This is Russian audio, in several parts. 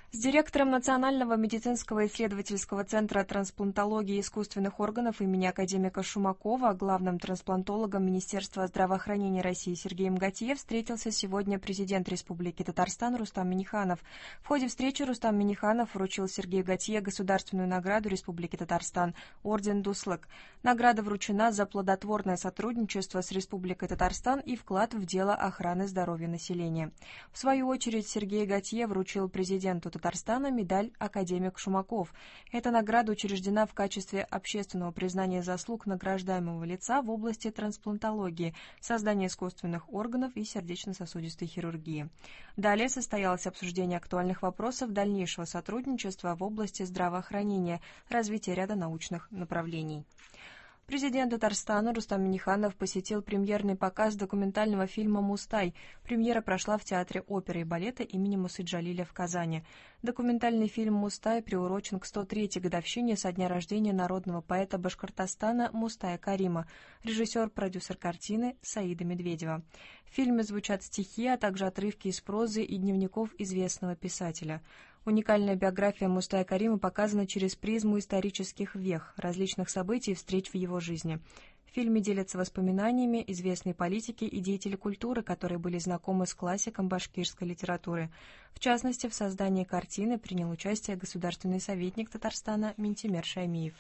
С директором Национального медицинского исследовательского центра трансплантологии и искусственных органов имени академика Шумакова, главным трансплантологом Министерства здравоохранения России Сергеем Гатье встретился сегодня президент Республики Татарстан Рустам Минниханов. В ходе встречи Рустам Минниханов вручил Сергею Гатье государственную награду Республики Татарстан орден Дуслык. Награда вручена за плодотворное сотрудничество с Республикой Татарстан и вклад в дело охраны здоровья населения. В свою очередь Сергей Гатье вручил президенту Татарстана медаль «Академик Шумаков». Эта награда учреждена в качестве общественного признания заслуг награждаемого лица в области трансплантологии, создания искусственных органов и сердечно-сосудистой хирургии. Далее состоялось обсуждение актуальных вопросов дальнейшего сотрудничества в области здравоохранения, развития ряда научных направлений. Президент Татарстана Рустам Минниханов посетил премьерный показ документального фильма «Мустай». Премьера прошла в Театре оперы и балета имени Мусы Джалиля в Казани. Документальный фильм «Мустай» приурочен к 103-й годовщине со дня рождения народного поэта Башкортостана Мустая Карима, режиссер-продюсер картины Саида Медведева. В фильме звучат стихи, а также отрывки из прозы и дневников известного писателя. Уникальная биография Мустая Карима показана через призму исторических вех, различных событий и встреч в его жизни. В фильме делятся воспоминаниями известные политики и деятели культуры, которые были знакомы с классиком башкирской литературы. В частности, в создании картины принял участие государственный советник Татарстана Минтимер Шаймиев.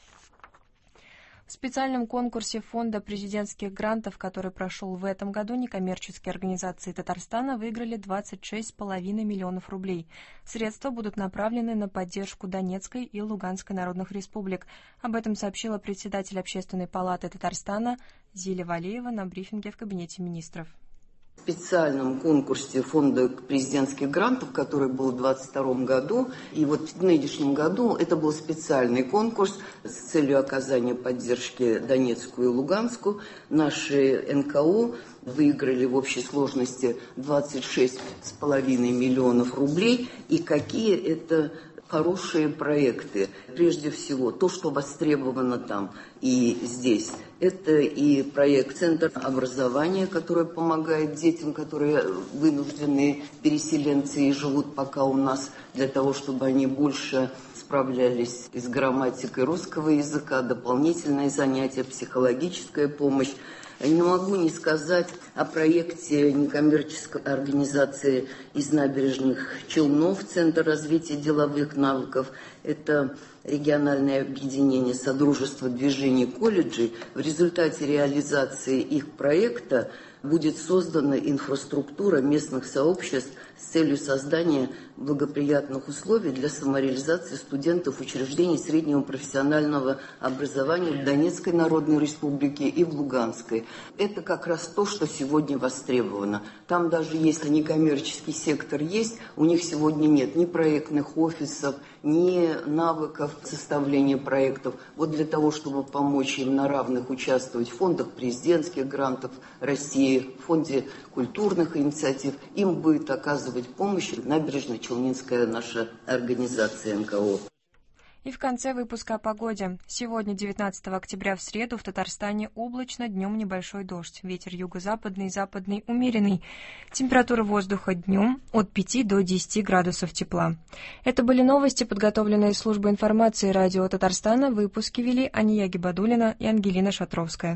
В специальном конкурсе Фонда президентских грантов, который прошел в этом году, некоммерческие организации Татарстана выиграли 26,5 миллионов рублей. Средства будут направлены на поддержку Донецкой и Луганской народных республик. Об этом сообщила председатель Общественной палаты Татарстана Зиля Валеева на брифинге в Кабинете министров. В специальном конкурсе Фонда президентских грантов, который был в 2022 году, и вот в нынешнем году это был специальный конкурс с целью оказания поддержки Донецкую и Луганскую. Наши НКО выиграли в общей сложности 26,5 миллионов рублей. И какие это хорошие проекты. Прежде всего, то, что востребовано там и здесь. Это и проект «Центр образования», который помогает детям, которые вынуждены переселенцы и живут пока у нас, для того, чтобы они больше справлялись с грамматикой русского языка, дополнительные занятия, психологическая помощь. Не могу не сказать о проекте некоммерческой организации из набережных Челнов, Центр развития деловых навыков. Это региональное объединение Содружества движений колледжей. В результате реализации их проекта будет создана инфраструктура местных сообществ с целью создания благоприятных условий для самореализации студентов учреждений среднего профессионального образования в Донецкой Народной Республике и в Луганской. Это как раз то, что сегодня востребовано. Там даже если некоммерческий сектор есть, у них сегодня нет ни проектных офисов, ни навыков составления проектов. Вот для того, чтобы помочь им на равных участвовать в фондах президентских грантов России, в фонде культурных инициатив, им будет оказывать помощь Набережно-Челнинская наша организация НКО. И в конце выпуска о погоде. Сегодня, 19 октября, в среду, в Татарстане облачно, днем небольшой дождь. Ветер юго-западный и западный умеренный. Температура воздуха днем от 5 до 10 градусов тепла. Это были новости, подготовленные службой информации радио Татарстана. Выпуски вели Ания Гибадуллина и Ангелина Шатровская.